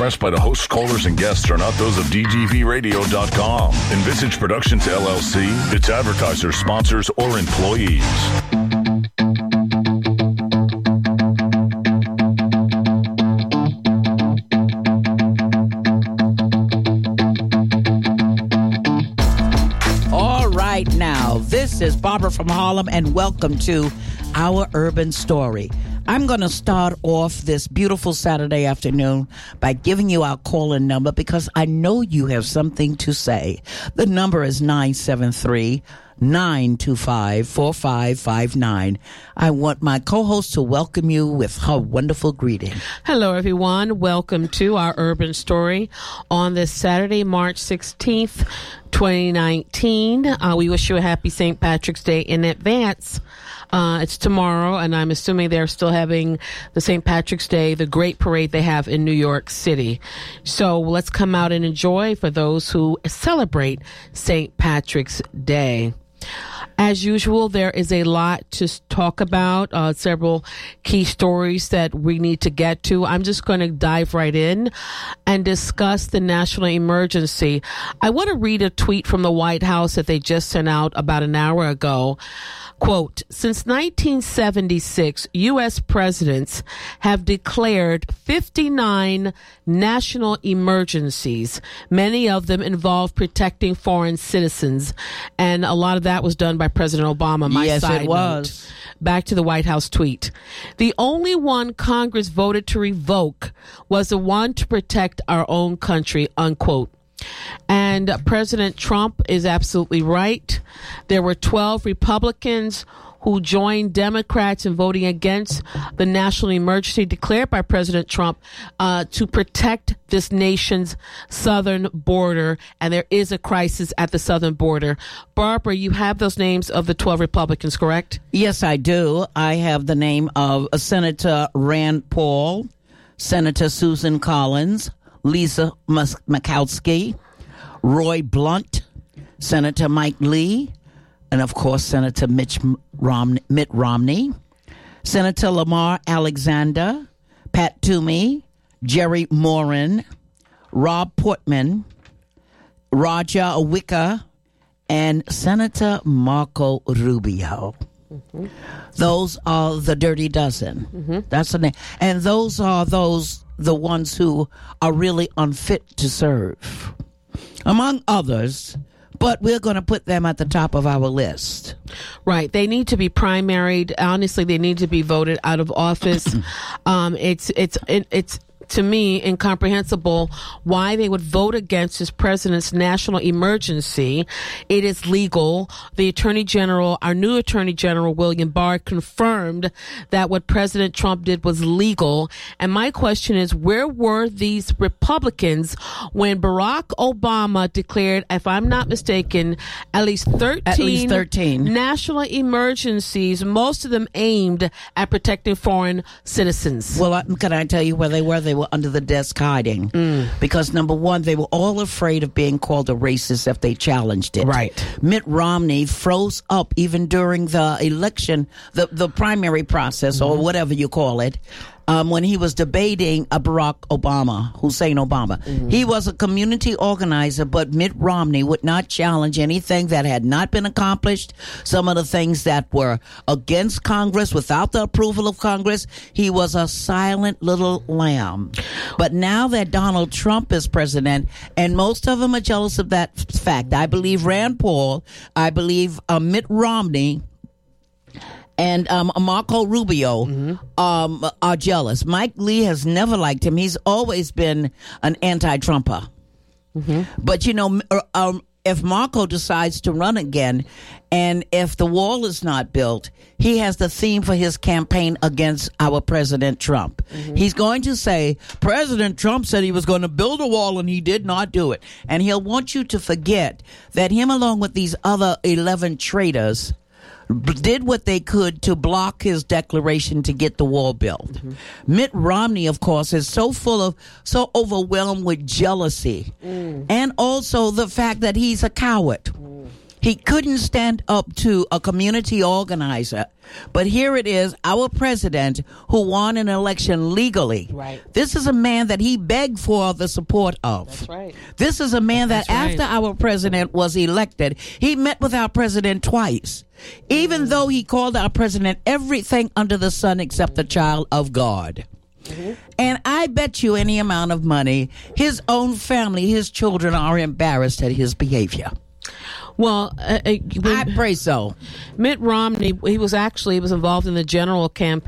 expressed by the host, callers, and guests are not those of DGVradio.com, Envisage Productions LLC, its advertisers, sponsors, or employees. All right, now, this is Barbara from Harlem, and welcome to Our Urban Story. I'm going to start off this beautiful Saturday afternoon by giving you our call-in number because I know you have something to say. The number is 973-925-4559. I want my co-host to welcome you with her wonderful greeting. Hello, everyone. Welcome to Our Urban Story on this Saturday, March 16th, 2019. We wish you a happy St. Patrick's Day in advance. It's tomorrow, and I'm assuming they're still having the St. Patrick's Day, the great parade they have in New York City. So let's come out and enjoy for those who celebrate St. Patrick's Day. As usual, there is a lot to talk about, several key stories that we need to get to. I'm just going to dive right in and discuss the national emergency. I want to read a tweet from the White House that they just sent out about an hour ago. Quote, since 1976, U.S. presidents have declared 59 national emergencies. Many of them involve protecting foreign citizens. And a lot of that was done by President Obama. Yes, it was. Back to the White House tweet. The only one Congress voted to revoke was the one to protect our own country, unquote. And President Trump is absolutely right. There were 12 Republicans who joined Democrats in voting against the national emergency declared by President Trump to protect this nation's southern border. And there is a crisis at the southern border. Barbara, you have those names of the 12 Republicans, correct? Yes, I do. I have the name of Senator Rand Paul, Senator Susan Collins, Lisa Murkowski, Roy Blunt, Senator Mike Lee, and of course Senator Mitt Romney, Senator Lamar Alexander, Pat Toomey, Jerry Moran, Rob Portman, Roger Wicker, and Senator Marco Rubio. Mm-hmm. Those are the Dirty Dozen. Mm-hmm. That's the name. And those are the ones who are really unfit to serve, among others, but we're going to put them at the top of our list. Right. They need to be primaried. Honestly, they need to be voted out of office. It's to me incomprehensible why they would vote against this president's national emergency. It is legal. The Attorney General, our new Attorney General, William Barr, confirmed that what President Trump did was legal. And my question is, where were these Republicans when Barack Obama declared, if I'm not mistaken, at least 13 national emergencies, most of them aimed at protecting foreign citizens? Well, can I tell you where they were? They were under the desk hiding because, number one, they were all afraid of being called a racist if they challenged it. Right. Mitt Romney froze up even during the election, the primary process, or whatever you call it, when he was debating Barack Obama, Hussein Obama. Mm-hmm. He was a community organizer, but Mitt Romney would not challenge anything that had not been accomplished. Some of the things that were against Congress, without the approval of Congress, he was a silent little lamb. But now that Donald Trump is president, and most of them are jealous of that fact, I believe Rand Paul, I believe Mitt Romney, and Marco Rubio are jealous. Mike Lee has never liked him. He's always been an anti-Trumper. Mm-hmm. But, you know, if Marco decides to run again, and if the wall is not built, he has the theme for his campaign against our President Trump. Mm-hmm. He's going to say, President Trump said he was going to build a wall and he did not do it. And he'll want you to forget that him, along with these other 11 traitors, did what they could to block his declaration to get the wall built. Mm-hmm. Mitt Romney, of course, is so overwhelmed with jealousy and also the fact that he's a coward. He couldn't stand up to a community organizer. But here it is, our president who won an election legally. Right. This is a man that he begged for the support of. That's right. This is a man that That's right. after our president was elected, he met with our president twice. Even though he called our president everything under the sun except the child of God. Mm-hmm. And I bet you any amount of money, his own family, his children are embarrassed at his behavior. Well, I pray so. Mitt Romney, he was involved in the general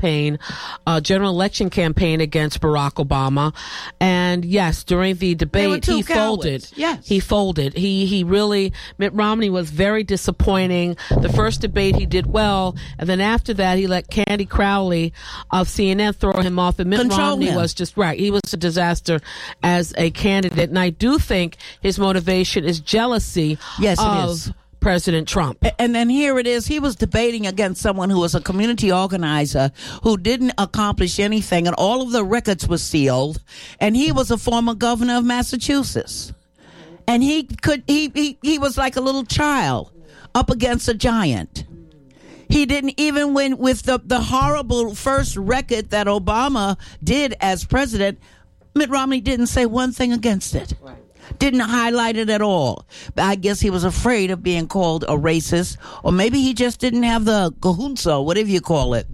election campaign against Barack Obama. And yes, during the debate, he folded. Yes. He folded. He really, Mitt Romney was very disappointing. The first debate he did well. And then after that, he let Candy Crowley of CNN throw him off. And Mitt Romney was just right. He was a disaster as a candidate. And I do think his motivation is jealousy. Yes, it of is. President Trump. And then here it is. He was debating against someone who was a community organizer who didn't accomplish anything, and all of the records were sealed. And he was a former governor of Massachusetts. And he was like a little child up against a giant. He didn't even win with the horrible first record that Obama did as president. Mitt Romney didn't say one thing against it. Right. Didn't highlight it at all. But I guess he was afraid of being called a racist, or maybe he just didn't have the kahunsa, whatever you call it,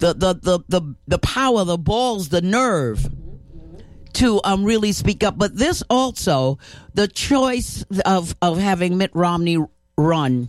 the power, the balls, the nerve to really speak up. But this also, the choice of having Mitt Romney run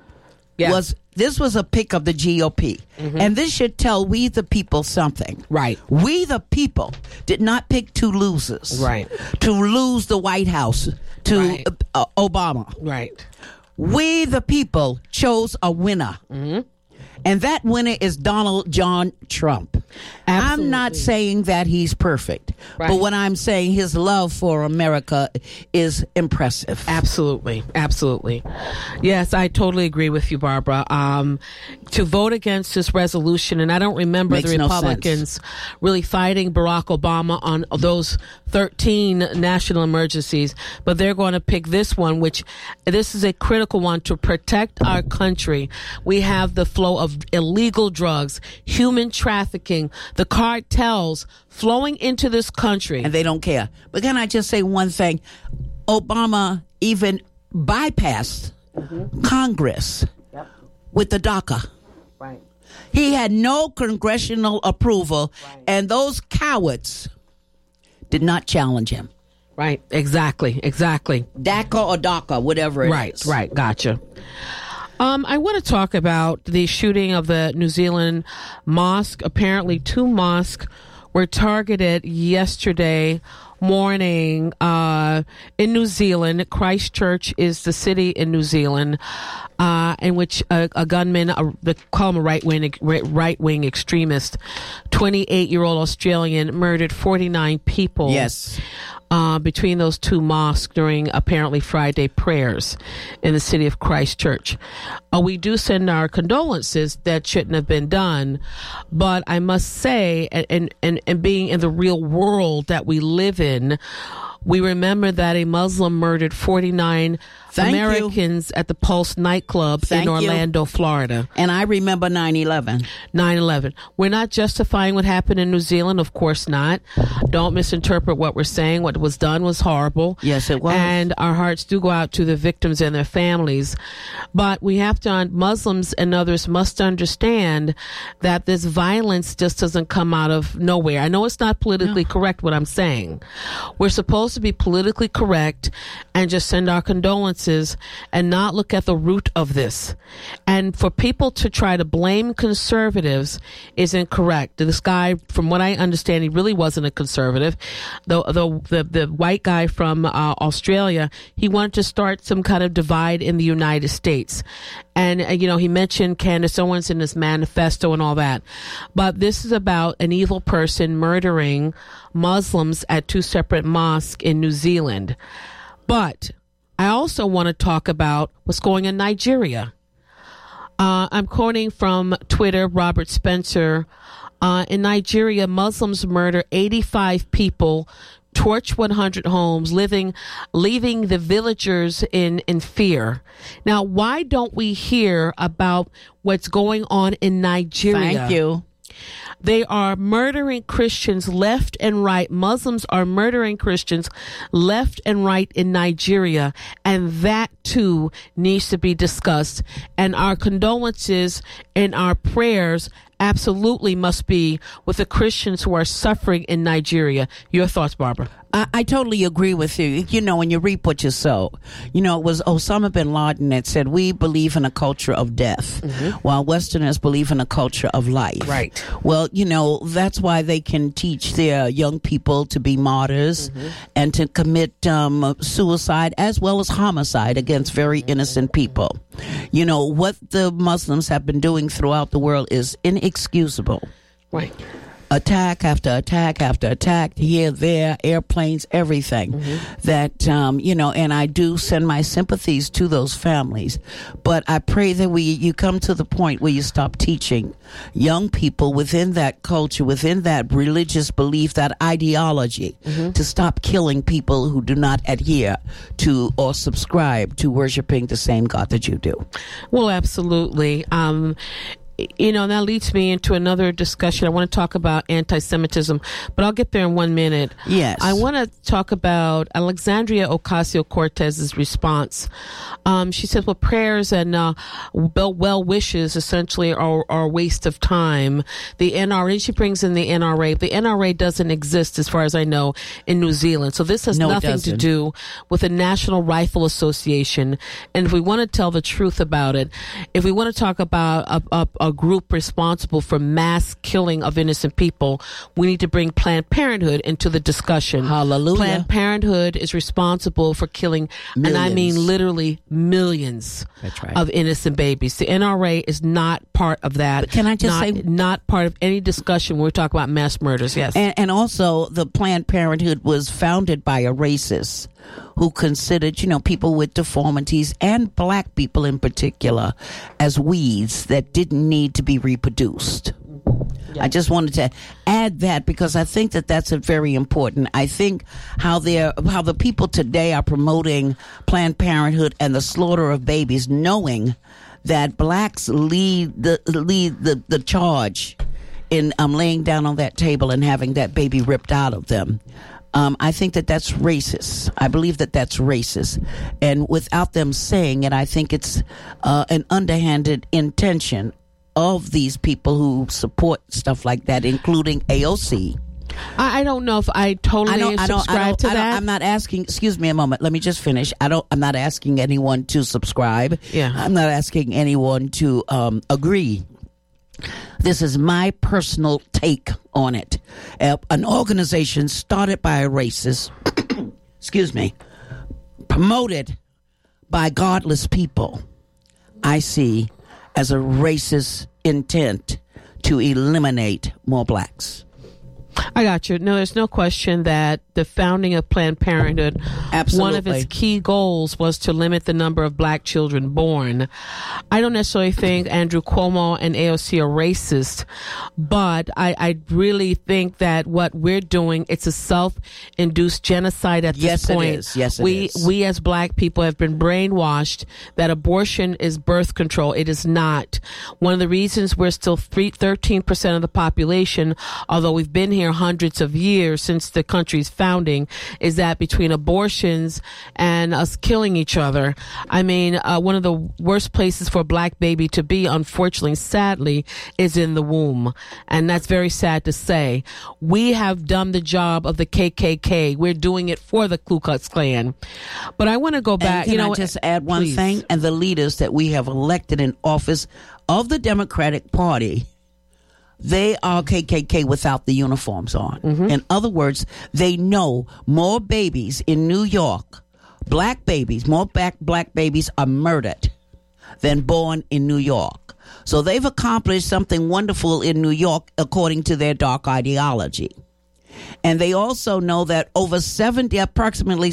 was a pick of the GOP. Mm-hmm. And this should tell we the people something. Right. We the people did not pick two losers. Right. To lose the White House to Obama. Right. We the people chose a winner. Mm-hmm. And that winner is Donald John Trump. Absolutely. I'm not saying that he's perfect, but what I'm saying, his love for America is impressive. Absolutely. Absolutely. Yes, I totally agree with you, Barbara. To vote against this resolution, and I don't remember the Republicans really fighting Barack Obama on those 13 national emergencies, but they're going to pick this one, which this is a critical one to protect our country. We have the flow of illegal drugs, human trafficking, the cartels flowing into this country. And they don't care. But can I just say one thing? Obama even bypassed Congress with the DACA. Right. He had no congressional approval, and those cowards did not challenge him. Right. Exactly. DACA or DACA, whatever it is. Right. Gotcha. I want to talk about the shooting of the New Zealand mosque. Apparently, 2 mosques were targeted yesterday morning in New Zealand. Christchurch is the city in New Zealand in which a gunman, they call him a right-wing extremist, 28-year-old Australian, murdered 49 people. Yes. Between those 2 mosques during apparently Friday prayers in the city of Christchurch. We do send our condolences. That shouldn't have been done. But I must say, and being in the real world that we live in, we remember that a Muslim murdered 49 Americans at the Pulse nightclub in Orlando, Florida. And I remember 9/11. 9/11. We're not justifying what happened in New Zealand. Of course not. Don't misinterpret what we're saying. What was done was horrible. Yes, it was. And our hearts do go out to the victims and their families. But we have to, Muslims and others must understand that this violence just doesn't come out of nowhere. I know it's not politically correct what I'm saying. We're supposed to be politically correct and just send our condolences and not look at the root of this. And for people to try to blame conservatives is incorrect. This guy, from what I understand, he really wasn't a conservative. The white guy from Australia, he wanted to start some kind of divide in the United States. And, he mentioned Candace Owens in his manifesto and all that. But this is about an evil person murdering Muslims at 2 separate mosques in New Zealand. But I also want to talk about what's going on in Nigeria. I'm quoting from Twitter, Robert Spencer. In Nigeria, Muslims murder 85 people torch 100 homes, leaving the villagers in fear. Now, why don't we hear about what's going on in Nigeria? Thank you. They are murdering Christians left and right. Muslims are murdering Christians left and right in Nigeria. And that, too, needs to be discussed. And our condolences and our prayers absolutely must be with the Christians who are suffering in Nigeria. Your thoughts, Barbara? I totally agree with you. You know, when you reap what you sow. You know, it was Osama bin Laden that said, we believe in a culture of death, while Westerners believe in a culture of life. Right. Well, you know, that's why they can teach their young people to be martyrs and to commit suicide as well as homicide against very innocent people. You know, what the Muslims have been doing throughout the world is inexcusable. Right. Attack after attack after attack, here, there, airplanes, everything. That, you know, and I do send my sympathies to those families. But I pray that you come to the point where you stop teaching young people within that culture, within that religious belief, that ideology, to stop killing people who do not adhere to or subscribe to worshiping the same God that you do. Well, absolutely. You know, that leads me into another discussion. I want to talk about anti-Semitism, but I'll get there in 1 minute. Yes. I want to talk about Alexandria Ocasio-Cortez's response. She said, well, prayers and well wishes essentially are a waste of time. The NRA, she brings in the NRA. The NRA doesn't exist, as far as I know, in New Zealand. So this has nothing to do with the National Rifle Association. And if we want to tell the truth about it, if we want to talk about a group responsible for mass killing of innocent people, we need to bring Planned Parenthood into the discussion. Hallelujah. Planned Parenthood is responsible for killing, millions. And I mean literally millions. That's right. Of innocent babies. The NRA is not part of that. But can I just say, not part of any discussion when we talk about mass murders? Yes. And also, the Planned Parenthood was founded by a racist who considered, you know, people with deformities and black people in particular as weeds that didn't need to be reproduced. I just wanted to add that because I think that that's very important. I think how the people today are promoting Planned Parenthood and the slaughter of babies, knowing that blacks lead the charge in laying down on that table and having that baby ripped out of them. I think that that's racist. I believe that that's racist. And without them saying it, I think it's an underhanded intention of these people who support stuff like that, including AOC. I don't know if I totally subscribe to that. I'm not asking, excuse me a moment, let me just finish. I'm not asking anyone to subscribe. Yeah. I'm not asking anyone to agree. This is my personal take on it. An organization started by a racist, excuse me, promoted by godless people, I see as a racist intent to eliminate more blacks. I got you. No, there's no question that the founding of Planned Parenthood, one of its key goals was to limit the number of black children born. I don't necessarily think Andrew Cuomo and AOC are racist, but I really think that what we're doing, it's a self-induced genocide at this point. Yes, it is. We as black people have been brainwashed that abortion is birth control. It is not. One of the reasons we're still 13% of the population, although we've been here hundreds of years since the country's founding, is that between abortions and us killing each other, I mean, one of the worst places for a black baby to be, unfortunately, sadly, is in the womb. And that's very sad to say. We have done the job of the KKK. We're doing it for the Ku Klux Klan. But I want to go back. And can I just add one thing? And the leaders that we have elected in office of the Democratic Party, they are KKK without the uniforms on. In other words, they know more babies in New York, black babies, more black babies are murdered than born in New York. So they've accomplished something wonderful in New York according to their dark ideology. And they also know that approximately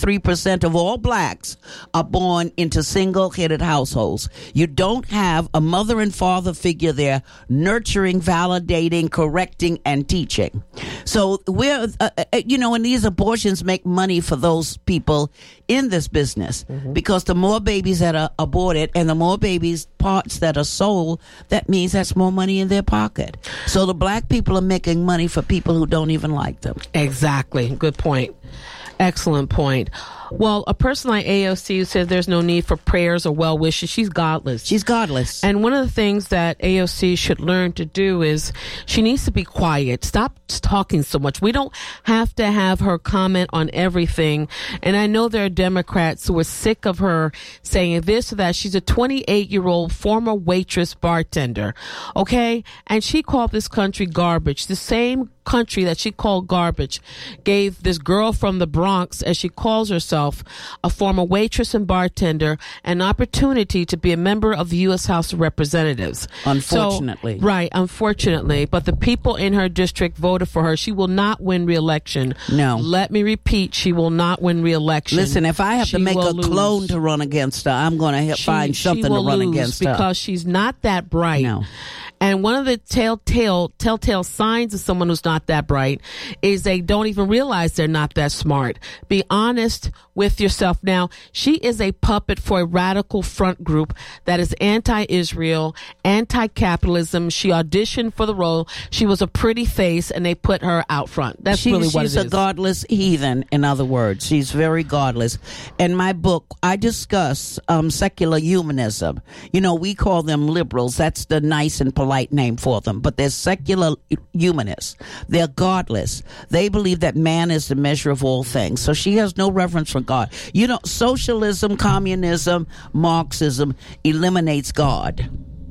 73% of all blacks are born into single-headed households. You don't have a mother and father figure there nurturing, validating, correcting, and teaching. So we're, and these abortions make money for those people in this business, because the more babies that are aborted and the more babies parts that are sold, that means that's more money in their pocket. So the black people are making money for people who don't even like them. Exactly. Good point. Excellent point. Well, a person like AOC who says there's no need for prayers or well wishes, she's godless. She's godless. And one of the things that AOC should learn to do is she needs to be quiet. Stop talking so much. We don't have to have her comment on everything. And I know there are Democrats who are sick of her saying this or that. She's a 28-year-old former waitress bartender. Okay? And she called this country garbage. The same country that she called garbage gave this girl from the Bronx, as she calls herself, a former waitress and bartender, an opportunity to be a member of the U.S. House of Representatives. Unfortunately. Unfortunately. But the people in her district voted for her. She will not win re-election. No. Let me repeat, she will not win re-election. Listen, if I have to make a clone to run against her, I'm going to find something to run against her. Because she's not that bright. No. And one of the telltale signs of someone who's not that bright is they don't even realize they're not that smart. Be honest with yourself. Now, she is a puppet for a radical front group that is anti-Israel, anti-capitalism. She auditioned for the role. She was a pretty face, and they put her out front. That's really what it is. She's a godless heathen, in other words. She's very godless. In my book, I discuss secular humanism. We call them liberals. That's the nice and polite name for them. But they're secular humanists. They're godless. They believe that man is the measure of all things. So she has no reverence for God. Socialism, communism, Marxism eliminates God.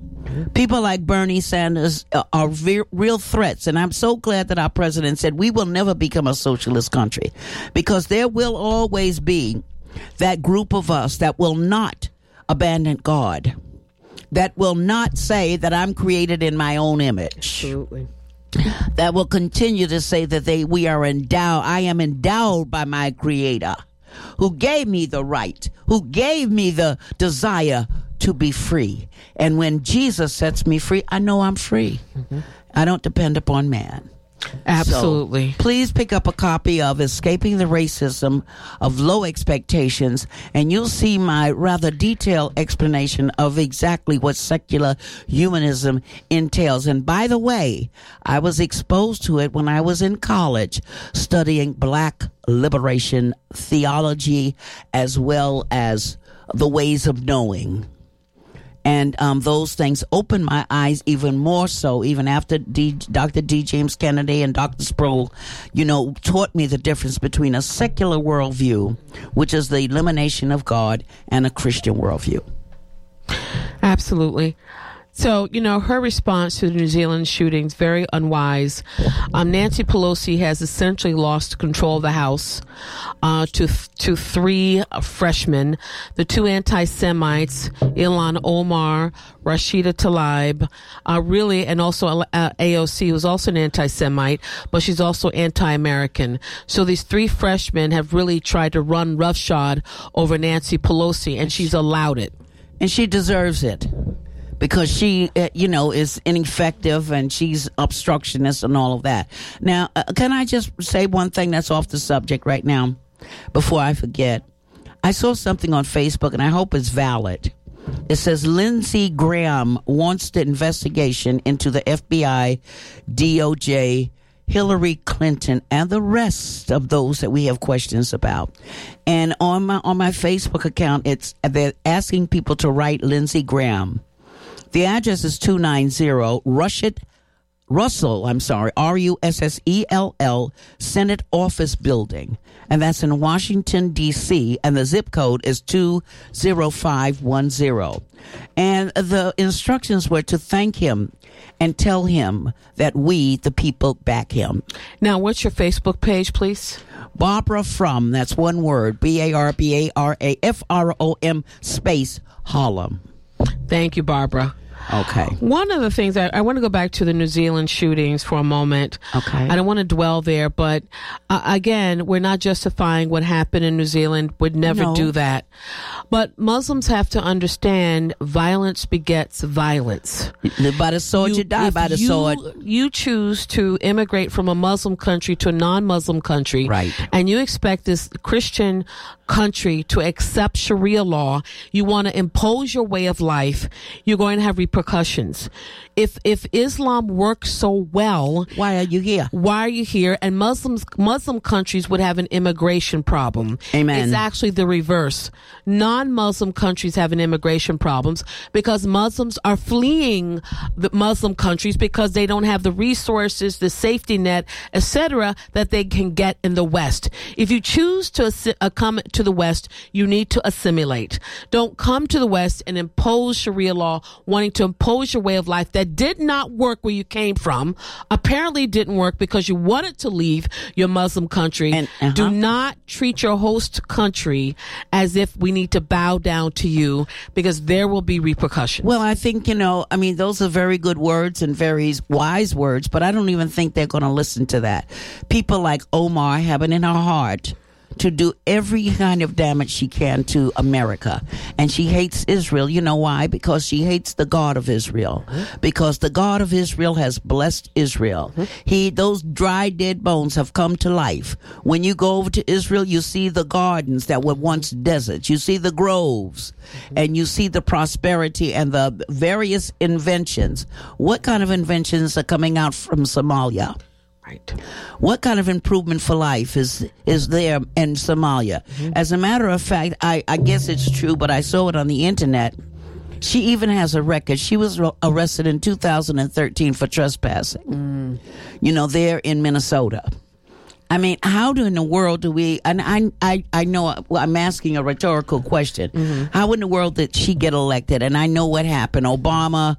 People like Bernie Sanders are real threats, and I'm so glad that our president said we will never become a socialist country, because there will always be that group of us that will not abandon God, that will not say that I'm created in my own image. Absolutely. That will continue to say that we are endowed. I am endowed by my Creator, who gave me the right, who gave me the desire to be free. And when Jesus sets me free, I know I'm free. I don't depend upon man. Absolutely. So, please pick up a copy of Escaping the Racism of Low Expectations, and you'll see my rather detailed explanation of exactly what secular humanism entails. And by the way, I was exposed to it when I was in college studying Black liberation theology as well as the ways of knowing. And those things opened my eyes even more so, even after Dr. D. James Kennedy and Dr. Sproul, taught me the difference between a secular worldview, which is the elimination of God, and a Christian worldview. Absolutely. So, her response to the New Zealand shootings, very unwise. Nancy Pelosi has essentially lost control of the House to three freshmen, the two anti-Semites, Ilhan Omar, Rashida Tlaib, and also AOC, who's also an anti-Semite, but she's also anti-American. So these three freshmen have really tried to run roughshod over Nancy Pelosi, and she's allowed it. And she deserves it. Because she, is ineffective, and she's obstructionist and all of that. Now, can I just say one thing that's off the subject right now before I forget? I saw something on Facebook, and I hope it's valid. It says Lindsey Graham wants the investigation into the FBI, DOJ, Hillary Clinton, and the rest of those that we have questions about. And on my Facebook account, they're asking people to write Lindsey Graham. The address is 290 Russell, RUSSELL, Senate Office Building. And that's in Washington, D.C., and the zip code is 20510. And the instructions were to thank him and tell him that we, the people, back him. Now, what's your Facebook page, please? Barbara Frum, that's one word, BARBARAFROM space Harlem. Thank you, Barbara. Okay. One of the things I want to go back to the New Zealand shootings for a moment. Okay. I don't want to dwell there, but again, we're not justifying what happened in New Zealand. Would never do that. But Muslims have to understand violence begets violence. You live by the sword, you die by the sword. You choose to immigrate from a Muslim country to a non-Muslim country. Right. And you expect this Christian country to accept Sharia law. You want to impose your way of life. You're going to have repercussions. If Islam works so well, why are you here? Why are you here? And Muslim countries would have an immigration problem. Amen. It's actually the reverse. Non-Muslim countries have an immigration problems because Muslims are fleeing the Muslim countries because they don't have the resources, the safety net, etc., that they can get in the West. If you choose to come to the West, you need to assimilate. Don't come to the West and impose Sharia law, wanting to impose your way of life that did not work where you came from. Apparently didn't work because you wanted to leave your Muslim country. Do not treat your host country as if we need to bow down to you, because there will be repercussions. Well, I think, those are very good words and very wise words, but I don't even think they're going to listen to that. People like Omar have it in her heart to do every kind of damage she can to America. And she hates Israel. You know why? Because she hates the God of Israel. Because the God of Israel has blessed Israel. Those dry, dead bones have come to life. When you go over to Israel, you see the gardens that were once deserts. You see the groves. And you see the prosperity and the various inventions. What kind of inventions are coming out from Somalia? Right. What kind of improvement for life is there in Somalia? As a matter of fact, I guess it's true, but I saw it on the internet. She even has a record. She was arrested in 2013 for trespassing. There in Minnesota. I mean, how in the world do we, and I know I'm asking a rhetorical question. How in the world did she get elected? And I know what happened. Obama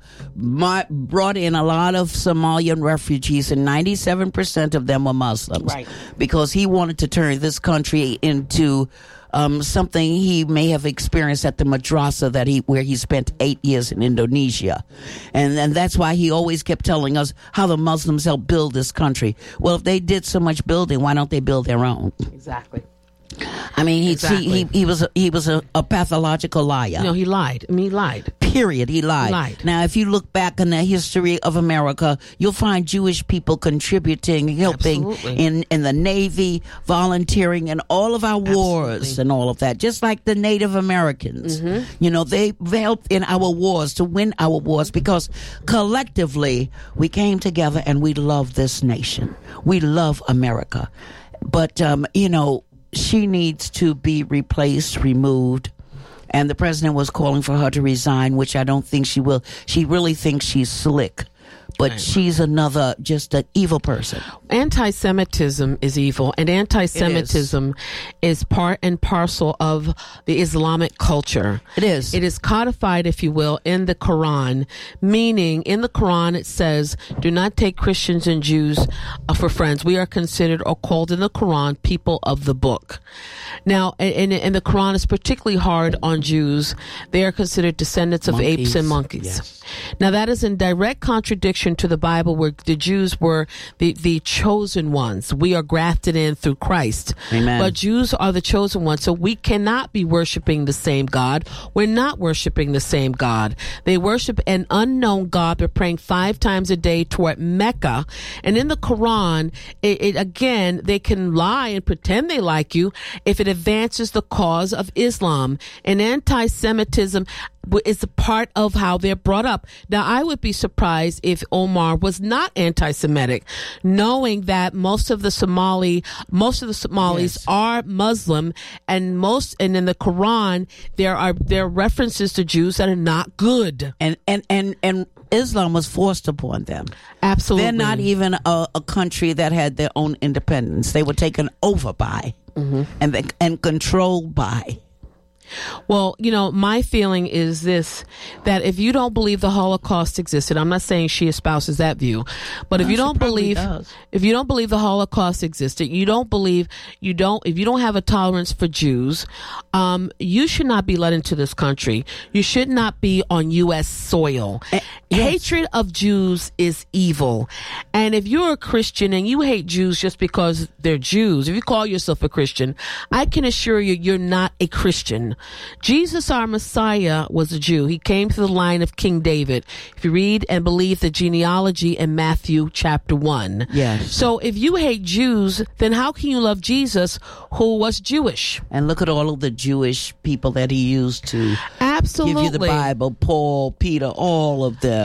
brought in a lot of Somalian refugees, and 97% of them were Muslims. Right. Because he wanted to turn this country into something he may have experienced at the madrasa where he spent 8 years in Indonesia. And that's why he always kept telling us how the Muslims helped build this country. Well, if they did so much building, why don't they build their own? Exactly. I mean, he was a pathological liar. No, he lied. He lied. Period. He lied. Now, if you look back in the history of America, you'll find Jewish people contributing, helping in the Navy, volunteering in all of our wars and all of that. Just like the Native Americans. They helped in our wars to win our wars because collectively we came together and we love this nation. We love America. But, she needs to be replaced, removed. And the president was calling for her to resign, which I don't think she will. She really thinks she's slick. But she's just an evil person. Anti-Semitism is evil, and anti-Semitism is part and parcel of the Islamic culture. It is. It is codified, if you will, in the Quran, meaning in the Quran it says, do not take Christians and Jews for friends. We are considered, or called in the Quran, people of the book. Now, and the Quran is particularly hard on Jews. They are considered descendants of apes and monkeys. Yes. Now, that is in direct contradiction to the Bible, where the Jews were the chosen ones. We are grafted in through Christ. Amen. But Jews are the chosen ones, so we cannot be worshiping the same God. We're not worshiping the same God. They worship an unknown God. They're praying 5 times a day toward Mecca. And in the Quran, again, they can lie and pretend they like you if it advances the cause of Islam. And anti-Semitism is a part of how they're brought up. Now, I would be surprised if Omar was not anti-Semitic, knowing that most of the Somalis are Muslim, and in the Quran there are references to Jews that are not good. And Islam was forced upon them. Absolutely. They're not even a country that had their own independence. They were taken over by and controlled by. Well, my feeling is this, that if you don't believe the Holocaust existed, I'm not saying she espouses that view, but if you don't believe the Holocaust existed, if you don't have a tolerance for Jews, you should not be let into this country. You should not be on U.S. soil. Yes. Hatred of Jews is evil. And if you're a Christian and you hate Jews just because they're Jews, if you call yourself a Christian, I can assure you, you're not a Christian. Jesus, our Messiah, was a Jew. He came through the line of King David. If you read and believe the genealogy in Matthew chapter 1. Yes. So if you hate Jews, then how can you love Jesus, who was Jewish? And look at all of the Jewish people that he used to Absolutely. give you the Bible, Paul, Peter, all of them.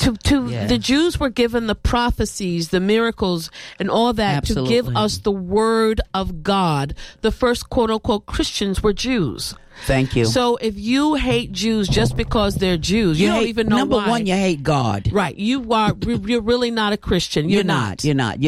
The Jews were given the prophecies, the miracles, and all that Absolutely. to give us the word of God. The first quote-unquote Christians were Jews. Thank you. So if you hate Jews just because they're Jews, you don't even know number why. Number one, you hate God. Right. You're really not a Christian. You're not. You're not.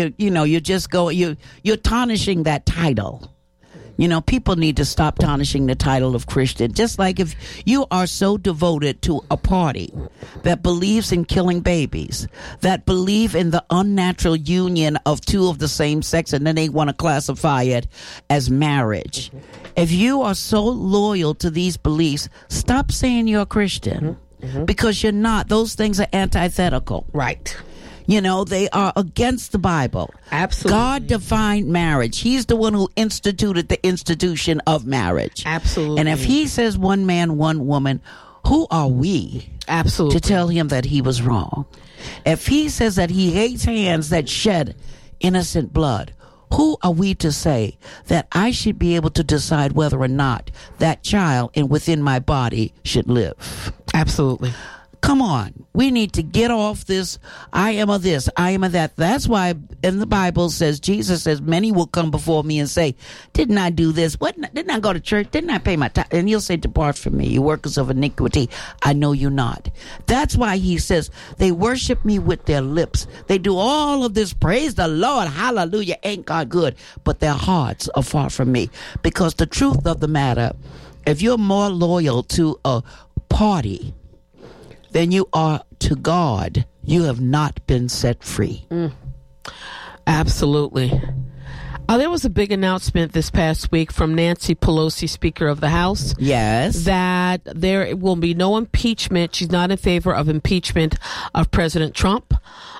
You just go, you're tarnishing that title. People need to stop tarnishing the title of Christian. Just like if you are so devoted to a party that believes in killing babies, that believe in the unnatural union of two of the same sex, and then they want to classify it as marriage. If you are so loyal to these beliefs, stop saying you're a Christian, because you're not. Those things are antithetical. Right. They are against the Bible. Absolutely. God defined marriage. He's the one who instituted the institution of marriage. Absolutely. And if he says one man, one woman, who are we Absolutely. to tell him that he was wrong? If he says that he hates hands that shed innocent blood, who are we to say that I should be able to decide whether or not that child within my body should live? Absolutely. Come on. We need to get off this, I am a this, I am a that. That's why in the Bible says, Jesus says, many will come before me and say, didn't I do this? Didn't I go to church? Didn't I pay my tithe? And he'll say, depart from me, you workers of iniquity. I know you not. That's why he says, they worship me with their lips. They do all of this, praise the Lord, hallelujah, ain't God good? But their hearts are far from me. Because the truth of the matter, if you're more loyal to a party than you are to God, you have not been set free. Absolutely. There was a big announcement this past week from Nancy Pelosi, Speaker of the House. Yes. That there will be no impeachment. She's not in favor of impeachment of President Trump.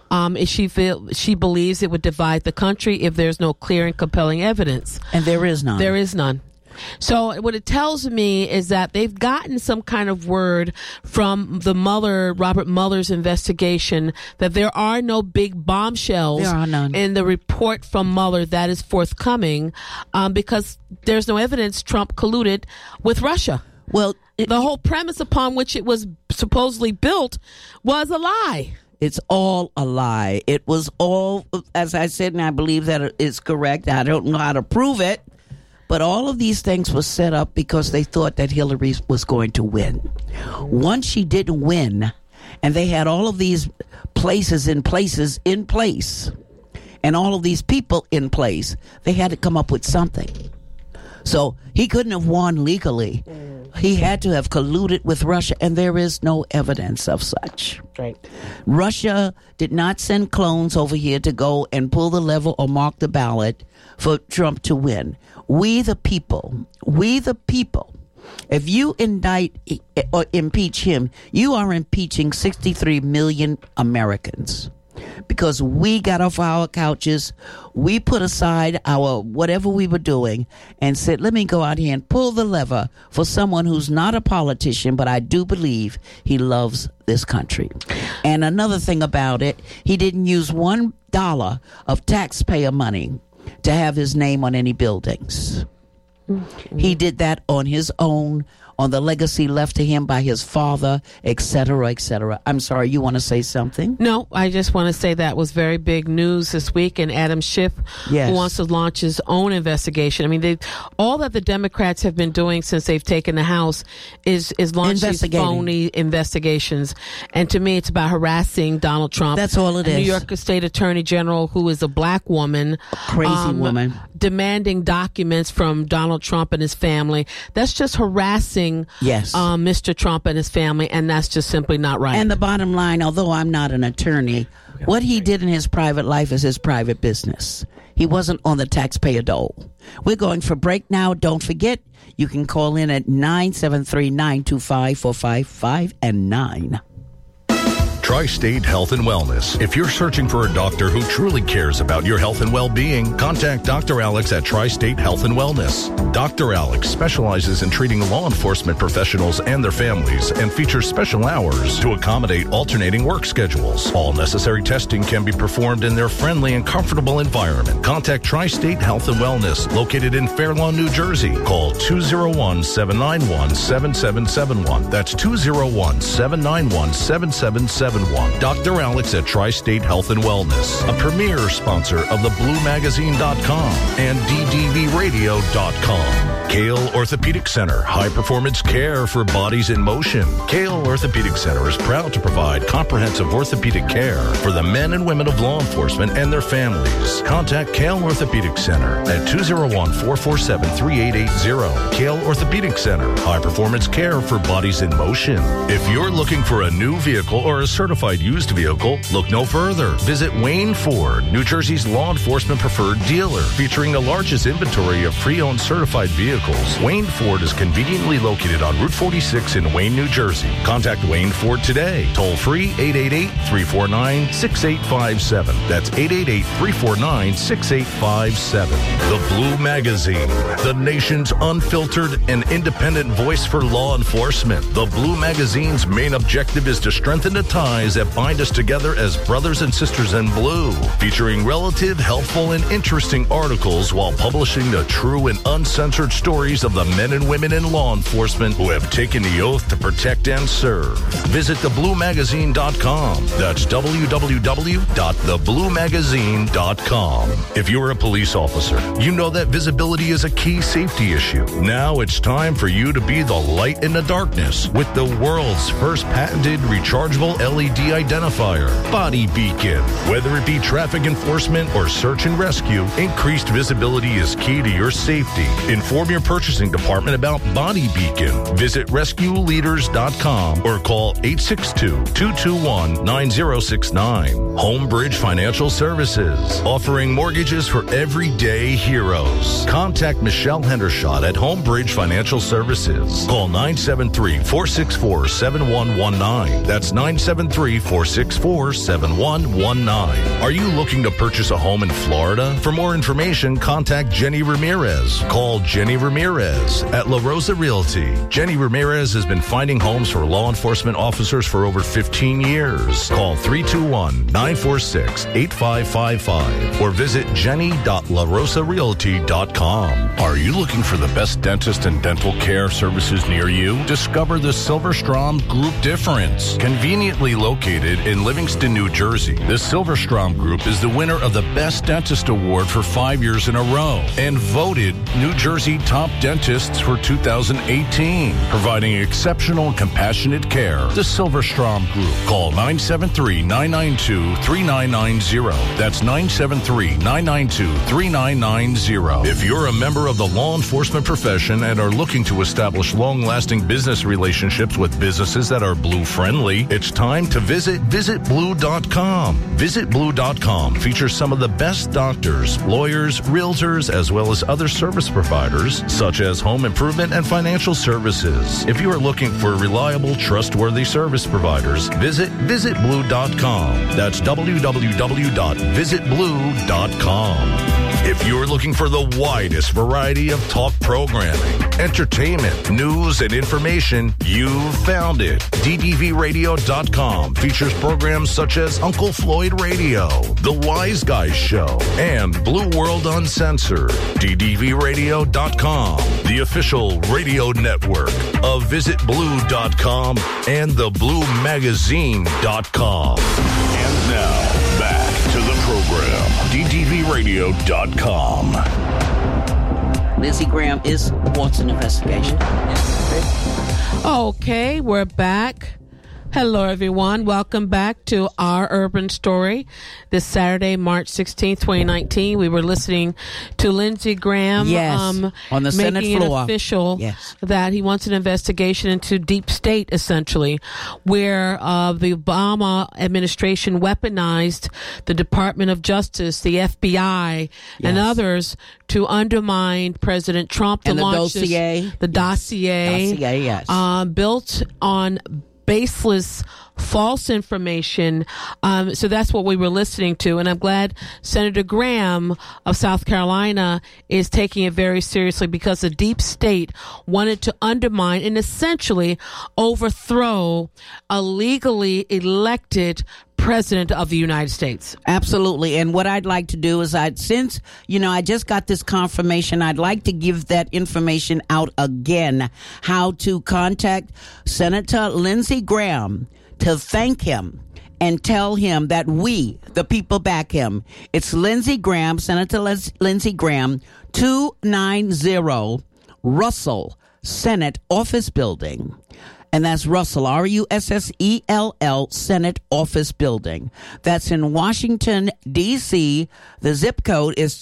She believes it would divide the country if there's no clear and compelling evidence. And there is none. There is none. So what it tells me is that they've gotten some kind of word from the Robert Mueller's investigation, that there are no big bombshells in the report from Mueller that is forthcoming, because there's no evidence Trump colluded with Russia. Well, the whole premise upon which it was supposedly built was a lie. It's all a lie. It was all, as I said, and I believe that it's correct. I don't know how to prove it. But all of these things were set up because they thought that Hillary was going to win. Once she didn't win, and they had all of these places in place, and all of these people in place, they had to come up with something. So he couldn't have won legally. He had to have colluded with Russia, and there is no evidence of such. Right. Russia did not send clones over here to go and pull the lever or mark the ballot for Trump to win. We the people, if you indict or impeach him, you are impeaching 63 million Americans. Because we got off our couches, we put aside our whatever we were doing and said, let me go out here and pull the lever for someone who's not a politician, but I do believe he loves this country. And another thing about it, he didn't use $1 of taxpayer money to have his name on any buildings. He did that on his own, on the legacy left to him by his father, et cetera, et cetera. I'm sorry, you want to say something? No, I just want to say that was very big news this week, and Adam Schiff, who wants to launch his own investigation. I mean, all that the Democrats have been doing since they've taken the House is launch these phony investigations. And to me, it's about harassing Donald Trump. That's all it is. New York State Attorney General, who is a black woman. A crazy woman. Demanding documents from Donald Donald Trump and his family. That's just harassing Mr. Trump and his family, and that's just simply not right. And the bottom line, although I'm not an attorney, what he did in his private life is his private business. He wasn't on the taxpayer dole. We're going for break now. Don't forget, you can call in at 973-925-455 Tri-State Health and Wellness. If you're searching for a doctor who truly cares about your health and well-being, contact Dr. Alex at Tri-State Health and Wellness. Dr. Alex specializes in treating law enforcement professionals and their families and features special hours to accommodate alternating work schedules. All necessary testing can be performed in their friendly and comfortable environment. Contact Tri-State Health and Wellness, located in Fair Lawn, New Jersey. Call 201-791-7771. That's 201-791-7771. Dr. Alex at Tri-State Health and Wellness, a premier sponsor of thebluemagazine.com and ddvradio.com. Kale Orthopedic Center, high-performance care for bodies in motion. Kale Orthopedic Center is proud to provide comprehensive orthopedic care for the men and women of law enforcement and their families. Contact Kale Orthopedic Center at 201-447-3880. Kale Orthopedic Center, high-performance care for bodies in motion. If you're looking for a new vehicle or a certified used vehicle, look no further. Visit Wayne Ford, New Jersey's law enforcement preferred dealer, featuring the largest inventory of pre-owned certified vehicles. Wayne Ford is conveniently located on Route 46 in Wayne, New Jersey. Contact Wayne Ford today. Toll free 888-349-6857. That's 888-349-6857. The Blue Magazine, the nation's unfiltered and independent voice for law enforcement. The Blue Magazine's main objective is to strengthen the ties that bind us together as brothers and sisters in blue, featuring relative, helpful, and interesting articles while publishing the true and uncensored stories of the men and women in law enforcement who have taken the oath to protect and serve. Visit thebluemagazine.com. That's www.thebluemagazine.com. If you're a police officer, you know that visibility is a key safety issue. Now it's time for you to be the light in the darkness with the world's first patented rechargeable LED identifier, Body Beacon. Whether it be traffic enforcement or search and rescue, increased visibility is key to your safety. Inform your purchasing department about Body Beacon. Visit rescueleaders.com or call 862-221-9069. Homebridge Financial Services, offering mortgages for everyday heroes. Contact Michelle Hendershot at Homebridge Financial Services. Call 973-464-7119. That's 973-464-7119. Are you looking to purchase a home in Florida? For more information, contact Jenny Ramirez. Call Jenny Ramirez at La Rosa Realty. Jenny Ramirez has been finding homes for law enforcement officers for over 15 years. Call 321-946-8555 or visit jenny.larosarealty.com. Are you looking for the best dentist and dental care services near you? Discover the Silverstrom Group difference. Conveniently located in Livingston, New Jersey, the Silverstrom Group is the winner of the Best Dentist Award for 5 years in a row and voted New Jersey Top Dentists for 2018, providing exceptional and compassionate care. The Silverstrom Group. Call 973-992-3990. That's 973-992-3990. If you're a member of the law enforcement profession and are looking to establish long-lasting business relationships with businesses that are blue friendly, it's time to visit visitblue.com. Visitblue.com features some of the best doctors, lawyers, realtors, as well as other service providers such as home improvement and financial services. If you are looking for reliable, trustworthy service providers, visit visitblue.com. That's www.visitblue.com. If you're looking for the widest variety of talk programming, entertainment, news, and information, you've found it. ddvradio.com features programs such as Uncle Floyd Radio, The Wise Guys Show, and Blue World Uncensored. ddvradio.com, the official radio network of visitblue.com and thebluemagazine.com. And now, back to the program. ddvradio.com. Lizzie Graham is wants an investigation. Okay, we're back. Hello, everyone. Welcome back to Our Urban Story. This Saturday, March 16th, 2019, we were listening to Lindsey Graham on the Senate making floor. It official that he wants an investigation into deep state, essentially, where the Obama administration weaponized the Department of Justice, the FBI, and others to undermine President Trump. And the dossier. The dossier, built on baseless false information. So that's what we were listening to. And I'm glad Senator Graham of South Carolina is taking it very seriously, because the deep state wanted to undermine and essentially overthrow a legally elected president of the United States. Absolutely. And what I'd like to do is I just got this confirmation, I'd like to give that information out again, how to contact Senator Lindsey Graham to thank him and tell him that we, the people, back him. It's Lindsey Graham, Senator Lindsey Graham, 290 Russell Senate Office Building. And that's Russell, Russell, Senate Office Building. That's in Washington, D.C. The zip code is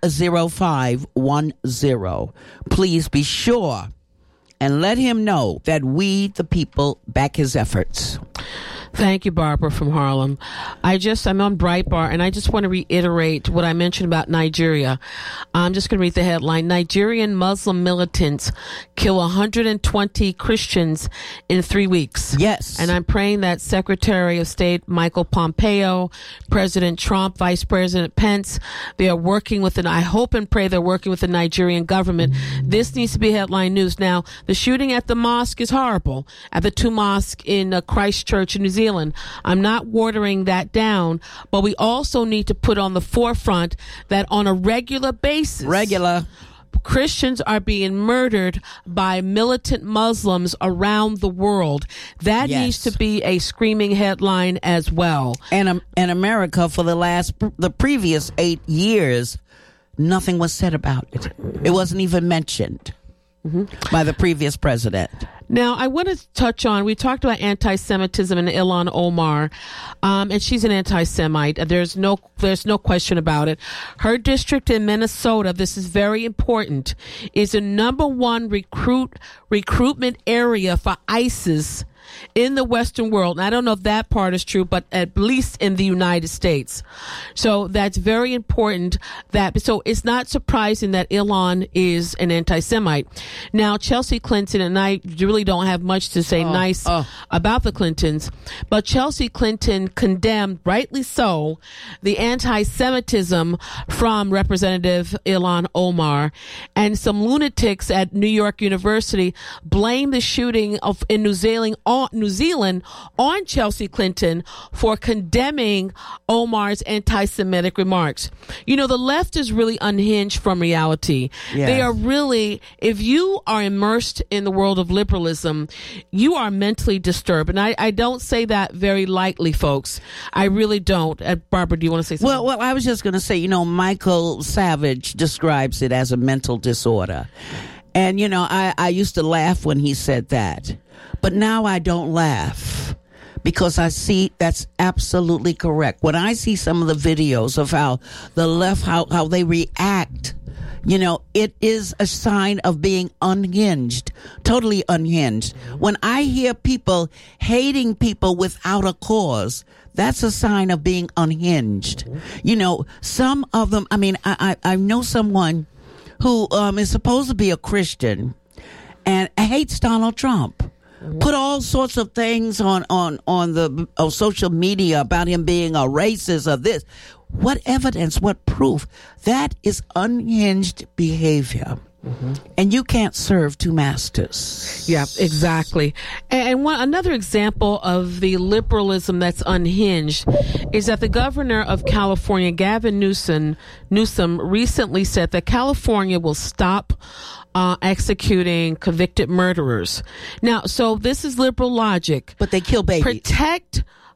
20510. Please be sure and let him know that we, the people, back his efforts. Thank you, Barbara from Harlem. I'm on Breitbart, and I just want to reiterate what I mentioned about Nigeria. I'm just going to read the headline. Nigerian Muslim militants kill 120 Christians in 3 weeks. Yes. And I'm praying that Secretary of State Michael Pompeo, President Trump, Vice President Pence, they are working with I hope and pray they're working with the Nigerian government. This needs to be headline news. Now, the shooting at the mosque is horrible, at the two mosques in Christchurch in New Zealand. I'm not watering that down, but we also need to put on the forefront that on a regular basis, Christians are being murdered by militant Muslims around the world. That needs to be a screaming headline as well. And in America, for the previous 8 years, nothing was said about it. It wasn't even mentioned by the previous president. Now, I want to touch on, we talked about anti-Semitism and Ilhan Omar, and she's an anti-Semite. There's no question about it. Her district in Minnesota, this is very important, is the number one recruitment area for ISIS in the Western world. And I don't know if that part is true, but at least in the United States. So that's very important. So it's not surprising that Ilhan is an anti-Semite. Now, Chelsea Clinton, and I really don't have much to say about the Clintons, but Chelsea Clinton condemned, rightly so, the anti-Semitism from Representative Ilhan Omar. And some lunatics at New York University blame the shooting in New Zealand on Chelsea Clinton for condemning Omar's anti-Semitic remarks. You know, the left is really unhinged from reality. Yes. They are really, if you are immersed in the world of liberalism, you are mentally disturbed. And I don't say that very lightly, folks. I really don't. Barbara, do you want to say something? Well, I was just going to say, Michael Savage describes it as a mental disorder. And, I used to laugh when he said that. But now I don't laugh because I see that's absolutely correct. When I see some of the videos of how the left, how they react, it is a sign of being unhinged, totally unhinged. When I hear people hating people without a cause, that's a sign of being unhinged. Some of them, I know someone who is supposed to be a Christian and hates Donald Trump. Put all sorts of things on the social media about him being a racist or this. What evidence, what proof? That is unhinged behavior. And you can't serve two masters. Yeah, exactly. And another example of the liberalism that's unhinged is that the governor of California, Gavin Newsom, recently said that California will stop executing convicted murderers. Now, so this is liberal logic. But they kill babies. Protect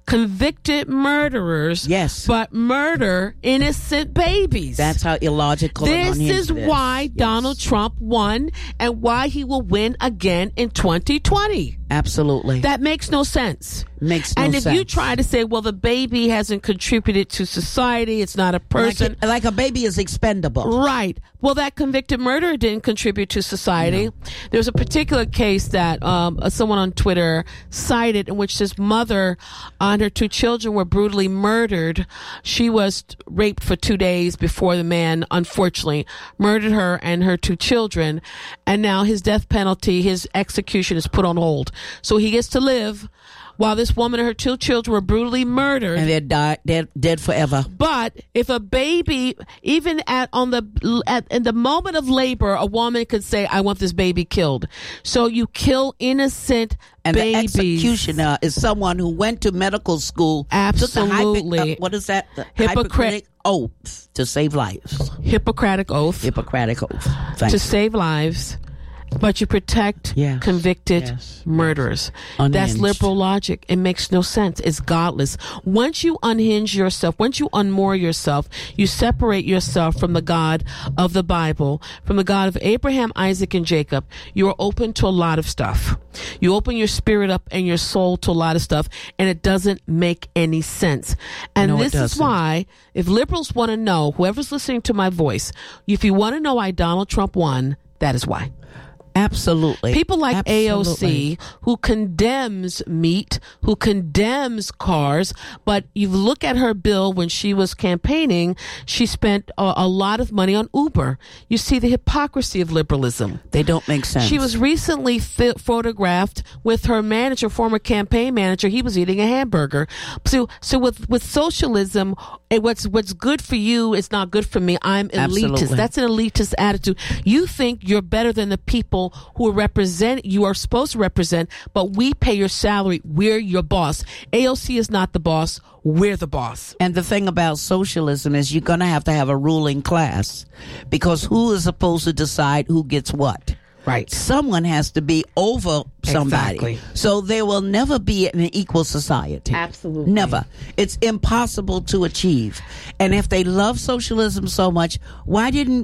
convicted murderers, Yes. but murder innocent babies. That's how illogical and This unhinged is it is. why Yes. Donald Trump won and why he will win again in 2020. Absolutely. That makes no sense. Makes no And if sense. you try to say, well, the baby hasn't contributed to society, it's not a person. like a baby is expendable. Right. Well, that convicted murderer didn't contribute to society. No. There's a particular case that someone on Twitter cited in which this mother and her 2 children were brutally murdered. She was raped for 2 days before the man, unfortunately, murdered her and her 2 children. And now his death penalty, his execution is put on hold. So he gets to live while this woman and her 2 children were brutally murdered. And they're dead forever. But if a baby, even in the moment of labor, a woman could say, I want this baby killed. So you kill innocent and babies. The executioner is someone who went to medical school. Absolutely. Took the what is that? The Hippocratic oath to save lives. Hippocratic oath. Hippocratic oath. To save lives. But you protect convicted murderers. Unhinged. That's liberal logic. It makes no sense. It's godless. Once you unhinge yourself, once you unmoor yourself, you separate yourself from the God of the Bible, from the God of Abraham, Isaac, and Jacob. You are open to a lot of stuff. You open your spirit up and your soul to a lot of stuff, and it doesn't make any sense. And No, this is why, if liberals want to know, whoever's listening to my voice, if you want to know why Donald Trump won, that is why. Absolutely. People like Absolutely. AOC, who condemns meat, who condemns cars, but you look at her bill when she was campaigning, she spent a lot of money on Uber. You see the hypocrisy of liberalism. They don't make sense. She was recently photographed with her manager, former campaign manager. He was eating a hamburger. So with socialism, what's good for you is not good for me. I'm elitist. Absolutely. That's an elitist attitude. You think you're better than the people who represent you are supposed to represent, but we pay your salary. We're your boss. AOC is not the boss. We're the boss. And the thing about socialism is you're going to have a ruling class, because who is supposed to decide who gets what? Right. Someone has to be over somebody. Exactly. So there will never be an equal society. Absolutely. Never. It's impossible to achieve. And if they love socialism so much, why hasn't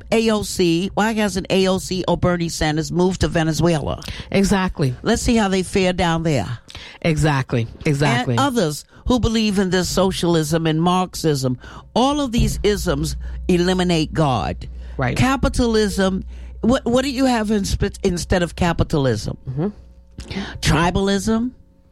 AOC or Bernie Sanders moved to Venezuela? Exactly. Let's see how they fare down there. Exactly. And others who believe in this socialism and Marxism, all of these isms eliminate God. Right. Capitalism. What do you have instead of capitalism? Mm-hmm. Tribalism,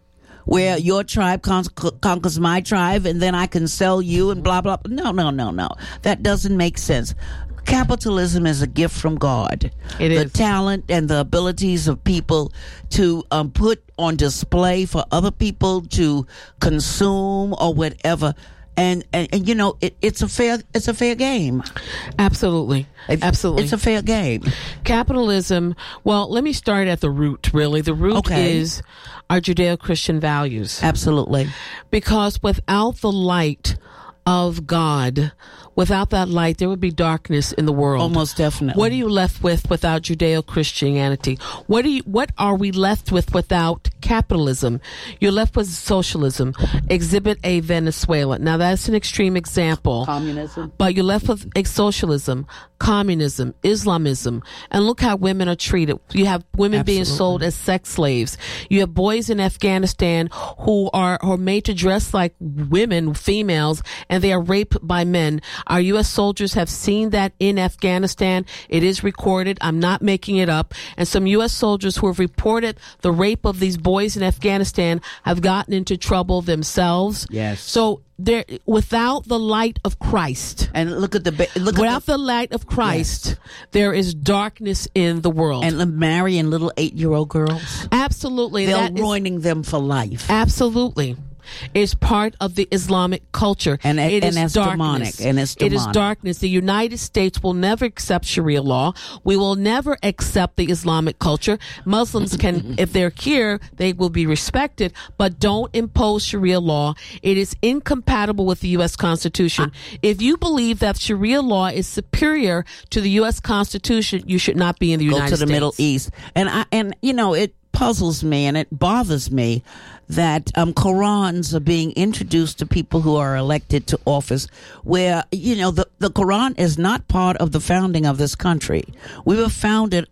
where your tribe conquers my tribe, and then I can sell you and blah, blah. No. That doesn't make sense. Capitalism is a gift from God. It is. The talent and the abilities of people to put on display for other people to consume or whatever. And you know, it's a fair game. Absolutely. It's a fair game. Capitalism, well, let me start at the root, really. The root is our Judeo-Christian values. Absolutely. Because without the light of God, without that light, there would be darkness in the world. Almost definitely. What are you left with without Judeo-Christianity? What are we left with without capitalism? You're left with socialism. Exhibit A, Venezuela. Now that's an extreme example. Communism. But you're left with socialism, communism, Islamism, and look how women are treated. You have women being sold as sex slaves. You have boys in Afghanistan who are made to dress like women, females, and they are raped by men. Our U.S. soldiers have seen that in Afghanistan. It is recorded. I'm not making it up. And some U.S. soldiers who have reported the rape of these boys in Afghanistan have gotten into trouble themselves. Yes. So there, without the light of Christ, and without the light of Christ, there is darkness in the world. And marrying little 8-year-old girls. Absolutely. They're ruining them for life. Absolutely. It's part of the Islamic culture. And it's demonic. And it's demonic. It is darkness. The United States will never accept Sharia law. We will never accept the Islamic culture. Muslims can, if they're here, they will be respected, but don't impose Sharia law. It is incompatible with the U.S. Constitution. If you believe that Sharia law is superior to the U.S. Constitution, you should not be in the United States. Go to the Middle East. And puzzles me and it bothers me that Qurans are being introduced to people who are elected to office where, the Quran is not part of the founding of this country. We were founded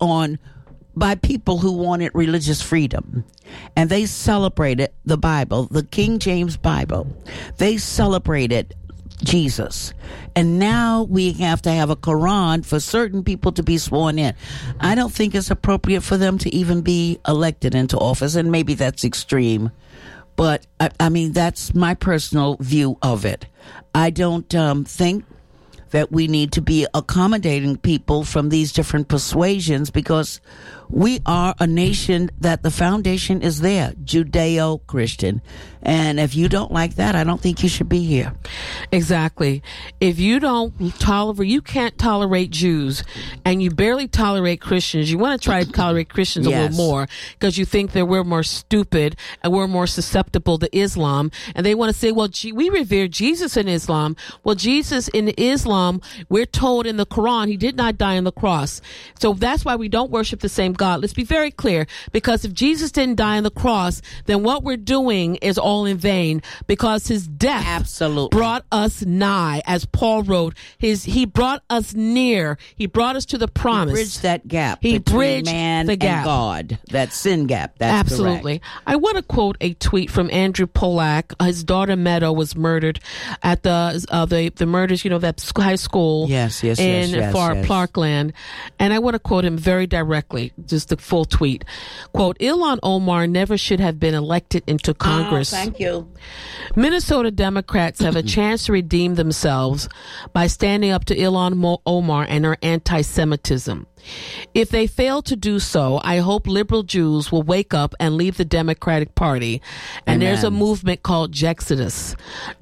by people who wanted religious freedom. And they celebrated the Bible, the King James Bible. They celebrated Jesus. And now we have to have a Quran for certain people to be sworn in. I don't think it's appropriate for them to even be elected into office, and maybe that's extreme. But, I mean, that's my personal view of it. I don't think that we need to be accommodating people from these different persuasions because we are a nation that the foundation is there, Judeo-Christian. And if you don't like that, I don't think you should be here. Exactly. If you you can't tolerate Jews and you barely tolerate Christians, you want to try to tolerate Christians a little more because you think that we're more stupid and we're more susceptible to Islam. And they want to say, well, we revere Jesus in Islam. Well, Jesus in Islam, we're told in the Quran, he did not die on the cross. So that's why we don't worship the same God. Let's be very clear, because if Jesus didn't die on the cross, then what we're doing is all in vain, because his death brought us nigh, as Paul wrote. He brought us near. He brought us to the promise. He bridged that gap between man and God, that sin gap. That's absolutely correct. I want to quote a tweet from Andrew Pollack. His daughter Meadow was murdered at the murders, that high school in Parkland. And I want to quote him very directly, just the full tweet. Quote, Ilhan Omar never should have been elected into Congress. Thank you. Minnesota Democrats have a chance to redeem themselves by standing up to Ilhan Omar and her anti-Semitism. If they fail to do so, I hope liberal Jews will wake up and leave the Democratic Party. And there's a movement called Jexodus.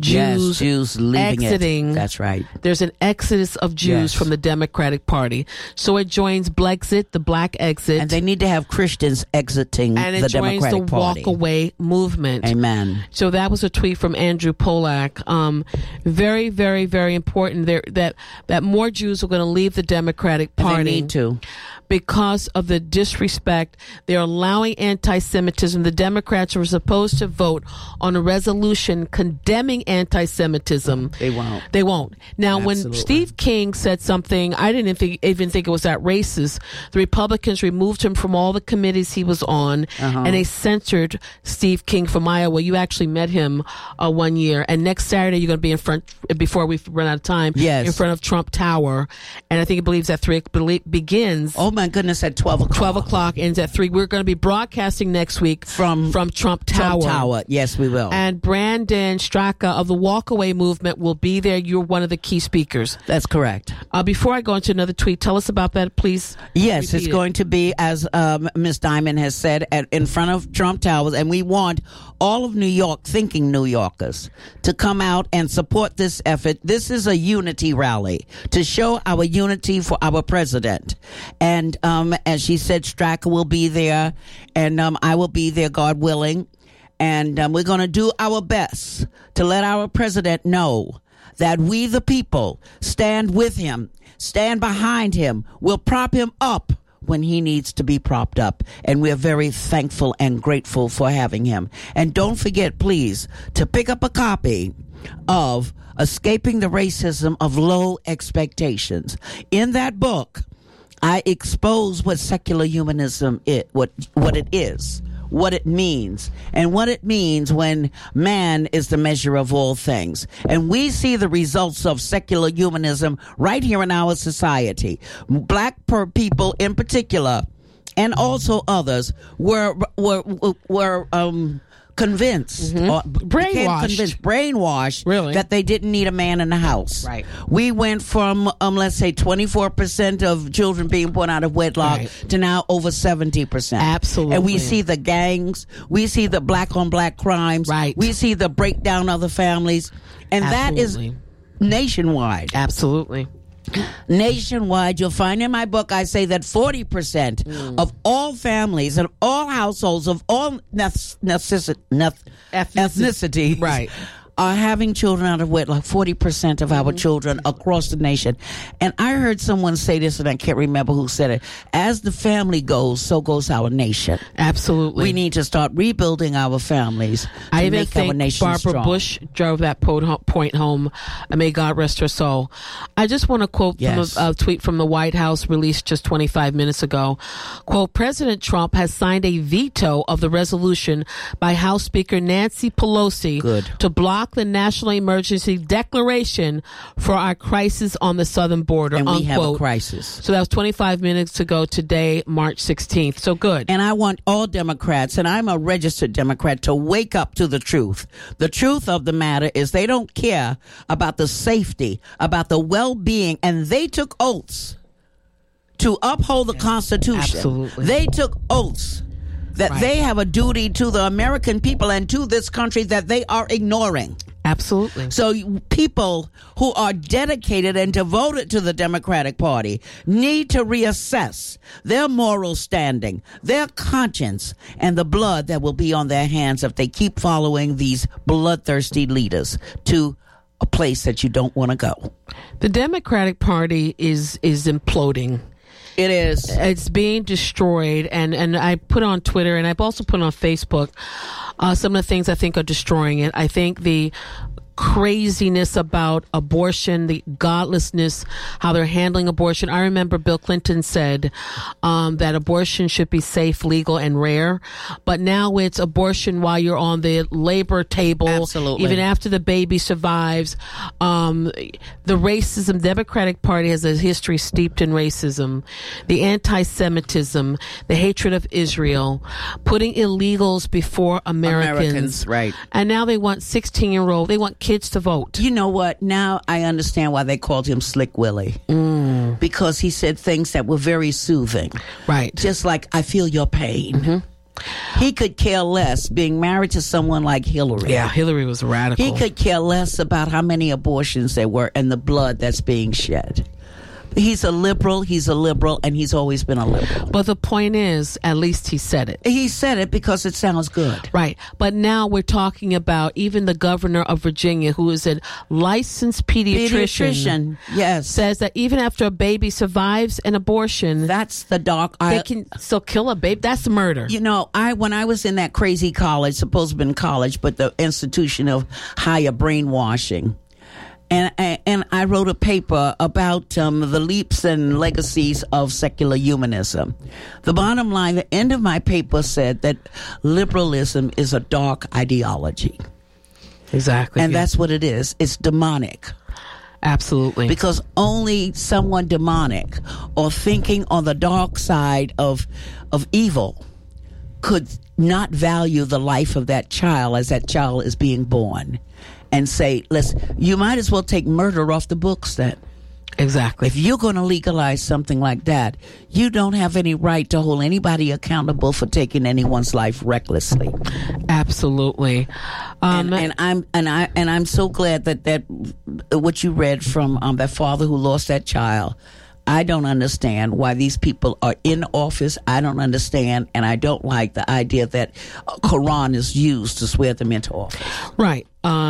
Jews leaving exiting. That's right. There's an exodus of Jews from the Democratic Party. So it joins Blexit, the black exit. And they need to have Christians exiting the Democratic Party. And it joins the walk away movement. Amen. So that was a tweet from Andrew Pollack. Very, very, very important that more Jews are going to leave the Democratic Party. And they need to. Because of the disrespect, they're allowing anti-Semitism. The Democrats were supposed to vote on a resolution condemning anti-Semitism. They won't. They won't. Now, Absolutely. When Steve King said something, I didn't even think it was that racist. The Republicans removed him from all the committees he was on, and they censored Steve King from Iowa. You actually met him 1 year, and next Saturday you're going to be in front, before we run out of time, in front of Trump Tower, and I think it believes at 3 begins. Oh my goodness, at 12 o'clock. 12 o'clock ends at 3. We're going to be broadcasting next week from Trump Tower. Trump Tower, yes, we will. And Brandon Straka of the Walkaway Movement will be there. You're one of the key speakers. That's correct. Before I go into another tweet, tell us about that, please. Yes, it's going to be, as Ms. Diamond has said, in front of Trump Towers, and we want all of New York, thinking New Yorkers, to come out and support this effort. This is a unity rally to show our unity for our president. And as she said, Straka will be there, and I will be there, God willing. And we're going to do our best to let our president know that we, the people, stand with him, stand behind him, will prop him up when he needs to be propped up. And we're very thankful and grateful for having him. And don't forget, please, to pick up a copy of Escaping the Racism of Low Expectations. In that book, I expose what secular humanism is, what it is, what it means, and what it means when man is the measure of all things. And we see the results of secular humanism right here in our society. Black people in particular, and also others, were convinced, or brainwashed really, that they didn't need a man in the house. Right. We went from, let's say, 24% of children being born out of wedlock to now over 70%. Absolutely. And we see the gangs, we see the black on black crimes, we see the breakdown of the families, and that is nationwide. Absolutely. Nationwide, you'll find in my book, I say that 40% of all families and all households of all ethnicities are having children out of wedlock, 40% of our children across the nation. And I heard someone say this, and I can't remember who said it. As the family goes, so goes our nation. Absolutely. We need to start rebuilding our families to I even make our think nation Barbara strong. Bush drove that point home. And may God rest her soul. I just want to quote Yes. from a tweet from the White House released just 25 minutes ago. Quote, President Trump has signed a veto of the resolution by House Speaker Nancy Pelosi to block the national emergency declaration for our crisis on the southern border. And we have a unquote. crisis. So that was 25 minutes ago today, March 16th. So good. And I want all Democrats, and I'm a registered Democrat, to wake up to the truth. The truth of the matter is they don't care about the safety, about the well-being, and they took oaths to uphold the Constitution. Absolutely. They took oaths that they have a duty to the American people and to this country that they are ignoring. Absolutely. So people who are dedicated and devoted to the Democratic Party need to reassess their moral standing, their conscience, and the blood that will be on their hands if they keep following these bloodthirsty leaders to a place that you don't want to go. The Democratic Party is imploding. It is. It's being destroyed, and I put on Twitter, and I've also put on Facebook some of the things I think are destroying it. I think the craziness about abortion, the godlessness, how they're handling abortion. I remember Bill Clinton said that abortion should be safe, legal, and rare. But now it's abortion while you're on the labor table. Absolutely. Even after the baby survives. The racism, Democratic Party has a history steeped in racism. The anti-Semitism, the hatred of Israel, putting illegals before Americans. Right. And now they want 16-year-old, they want kids to vote. You know what? Now I understand why they called him Slick Willie. Because he said things that were very soothing. Right. Just like, I feel your pain. He could care less being married to someone like Hillary. Yeah, Hillary was radical. He could care less about how many abortions there were and the blood that's being shed. He's a liberal, and he's always been a liberal. But the point is, at least he said it. He said it because it sounds good. Right. But now we're talking about even the governor of Virginia, who is a licensed pediatrician. Yes. Says that even after a baby survives an abortion, That's the dark. they can still kill a baby. That's murder. You know, when I was in that crazy college, supposed to have been college, but the institution of higher brainwashing, and I wrote a paper about the leaps and legacies of secular humanism. The bottom line, the end of my paper said that liberalism is a dark ideology. Exactly. And that's what it is. It's demonic. Absolutely. Because only someone demonic or thinking on the dark side of evil could not value the life of that child as that child is being born and say, you might as well take murder off the books then. Exactly. If you're going to legalize something like that, you don't have any right to hold anybody accountable for taking anyone's life recklessly. Absolutely. And I'm so glad that what you read from that father who lost that child. I don't understand why these people are in office. I don't understand, and I don't like the idea that Quran is used to swear them into office. Right.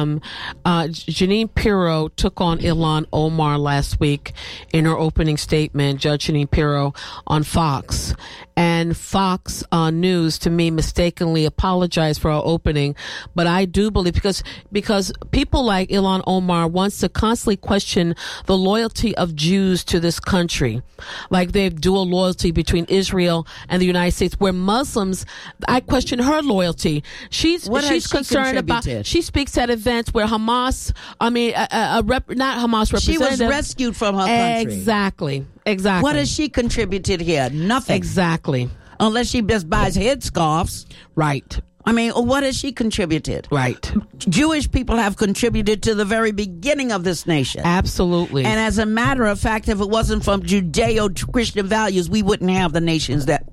Jeanine Pirro took on Ilhan Omar last week in her opening statement, Judge Jeanine Pirro, on Fox. And Fox News, to me, mistakenly apologized for our opening. But I do believe, because people like Ilhan Omar wants to constantly question the loyalty of Jews to this country. Like they have dual loyalty between Israel and the United States, where Muslims, I question her loyalty. She's concerned about, she speaks at events where Hamas, not Hamas representative. She was rescued from her country. Exactly. What has she contributed here? Nothing. Exactly. Unless she just buys headscarves. Right. I mean, what has she contributed? Right. Jewish people have contributed to the very beginning of this nation. Absolutely. And as a matter of fact, if it wasn't from Judeo-Christian values, we wouldn't have the nations that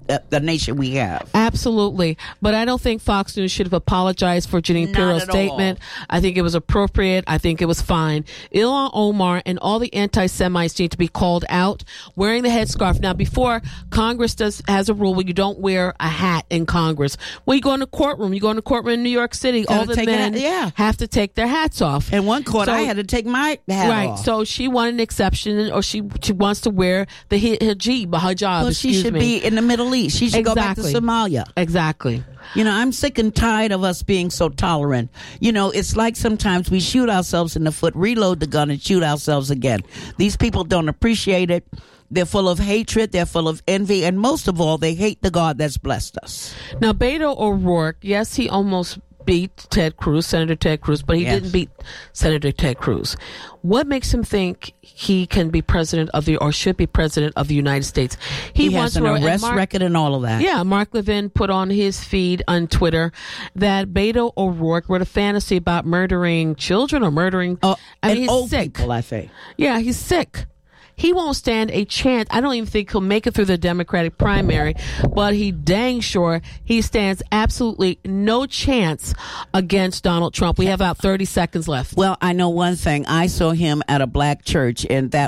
the nation we have. Absolutely. But I don't think Fox News should have apologized for Jeanine Pirro's statement. I think it was appropriate. I think it was fine. Ilhan Omar and all the anti-Semites need to be called out wearing the headscarf. Now, before, Congress has a rule where you don't wear a hat in Congress. When you go in the courtroom, in New York City, all the men have to take their hats off. In one court, I had to take my hat off. Right. So she wanted an exception, or she wants to wear the hijab. Well, she should be in the Middle East. She should go back to Somalia. Exactly. I'm sick and tired of us being so tolerant. It's like sometimes we shoot ourselves in the foot, reload the gun, and shoot ourselves again. These people don't appreciate it. They're full of hatred. They're full of envy. And most of all, they hate the God that's blessed us. Now, Beto O'Rourke, yes, he almost beat Senator Ted Cruz, but he didn't beat Senator Ted Cruz. What makes him think he can be president or should be president of the United States? He has an arrest record and all of that. Yeah, Mark Levin put on his feed on Twitter that Beto O'Rourke wrote a fantasy about murdering children or murdering he's old sick. People, I think. Yeah, he's sick. He won't stand a chance. I don't even think he'll make it through the Democratic primary, but he stands absolutely no chance against Donald Trump. We have about 30 seconds left. Well, I know one thing. I saw him at a black church, and that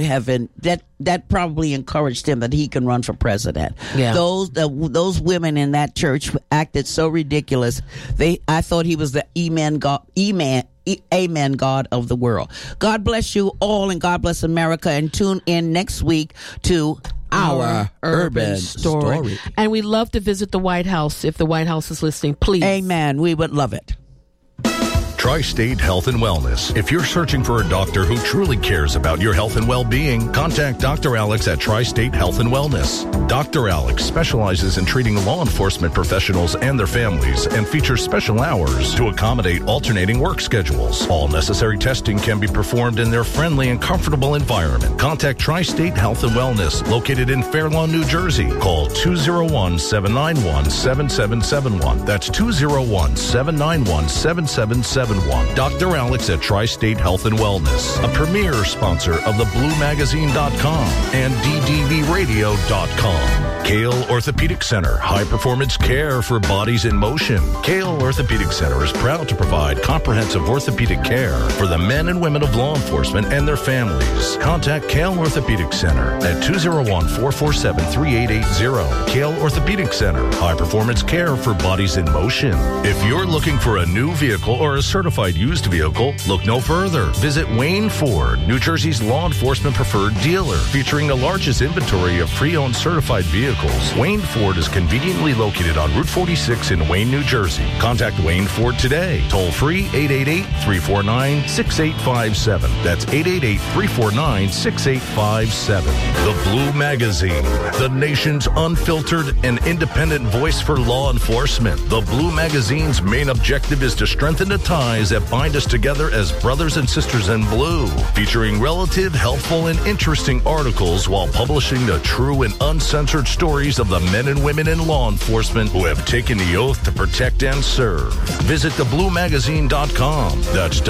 probably encouraged him that he can run for president. Yeah. Those women in that church acted so ridiculous. I thought he was the Amen God of the world. God bless you all, and God bless America, and tune in next week to our urban story. And we'd love to visit the White House if the White House is listening, please. Amen. We would love it. Tri-State Health and Wellness. If you're searching for a doctor who truly cares about your health and well-being, contact Dr. Alex at Tri-State Health and Wellness. Dr. Alex specializes in treating law enforcement professionals and their families and features special hours to accommodate alternating work schedules. All necessary testing can be performed in their friendly and comfortable environment. Contact Tri-State Health and Wellness, located in Fair Lawn, New Jersey. Call 201-791-7771. That's 201-791-7771. Dr. Alex at Tri-State Health and Wellness, a premier sponsor of theBlueMagazine.com and DDVRadio.com. Kale Orthopedic Center, high-performance care for bodies in motion. Kale Orthopedic Center is proud to provide comprehensive orthopedic care for the men and women of law enforcement and their families. Contact Kale Orthopedic Center at 201-447-3880. Kale Orthopedic Center, high-performance care for bodies in motion. If you're looking for a new vehicle or a certified used vehicle, look no further. Visit Wayne Ford, New Jersey's law enforcement preferred dealer, featuring the largest inventory of pre-owned certified vehicles. Wayne Ford is conveniently located on Route 46 in Wayne, New Jersey. Contact Wayne Ford today. Toll free 888-349-6857. That's 888-349-6857. The Blue Magazine, the nation's unfiltered and independent voice for law enforcement. The Blue Magazine's main objective is to strengthen the ties that bind us together as brothers and sisters in blue, featuring relative, helpful, and interesting articles while publishing the true and uncensored stories of the men and women in law enforcement who have taken the oath to protect and serve. Visit thebluemagazine.com. That's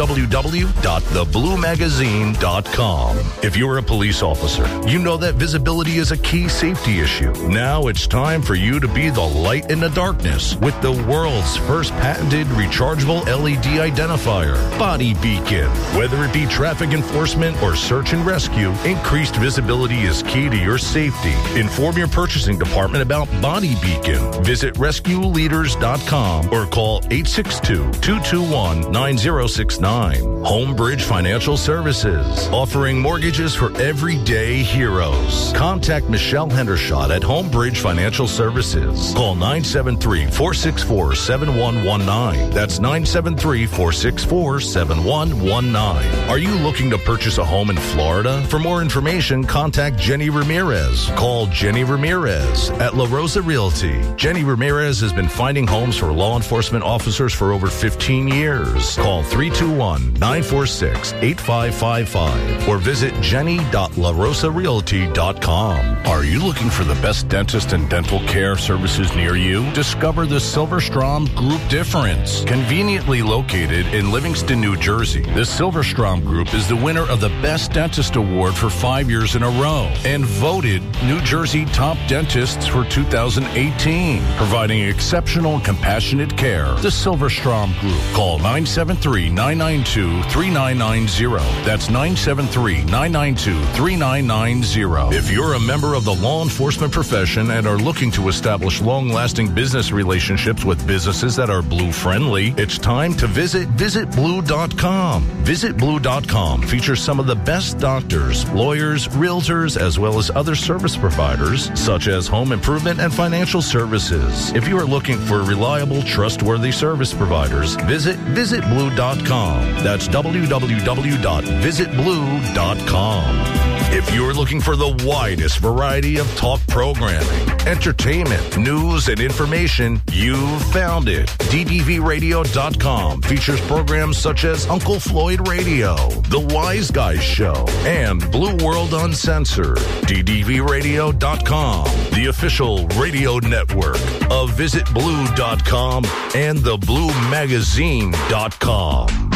www.thebluemagazine.com. If you're a police officer, you know that visibility is a key safety issue. Now it's time for you to be the light in the darkness with the world's first patented rechargeable LED identifier, Body Beacon. Whether it be traffic enforcement or search and rescue, increased visibility is key to your safety. Inform your purchasing department about Body Beacon. Visit rescueleaders.com or call 862-221-9069. Homebridge Financial Services, offering mortgages for everyday heroes. Contact Michelle Hendershot at Homebridge Financial Services. Call 973-464-7119. That's 973-464-7119. Are you looking to purchase a home in Florida? For more information, contact Jenny Ramirez. Call Jenny Ramirez at La Rosa Realty. Jenny Ramirez has been finding homes for law enforcement officers for over 15 years. Call 321-946-8555 or visit jenny.larosarealty.com. Are you looking for the best dentist and dental care services near you? Discover the Silverstrom Group difference. Conveniently located in Livingston, New Jersey, the Silverstrom Group is the winner of the Best Dentist Award for 5 years in a row and voted New Jersey top dentists for 2018, providing exceptional and compassionate care. The Silverstrom Group. Call 973-992-3990. That's 973-992-3990. If you're a member of the law enforcement profession and are looking to establish long-lasting business relationships with businesses that are Blue friendly, it's time to visit visitblue.com. Visitblue.com features some of the best doctors, lawyers, realtors, as well as other service providers such as home improvement and financial services. If you are looking for reliable, trustworthy service providers, visit visitblue.com. That's www.visitblue.com. If you're looking for the widest variety of talk programming, entertainment, news, and information, you've found it. DDVRadio.com features programs such as Uncle Floyd Radio, The Wise Guys Show, and Blue World Uncensored. DDVRadio.com, the official radio network of VisitBlue.com and TheBlueMagazine.com.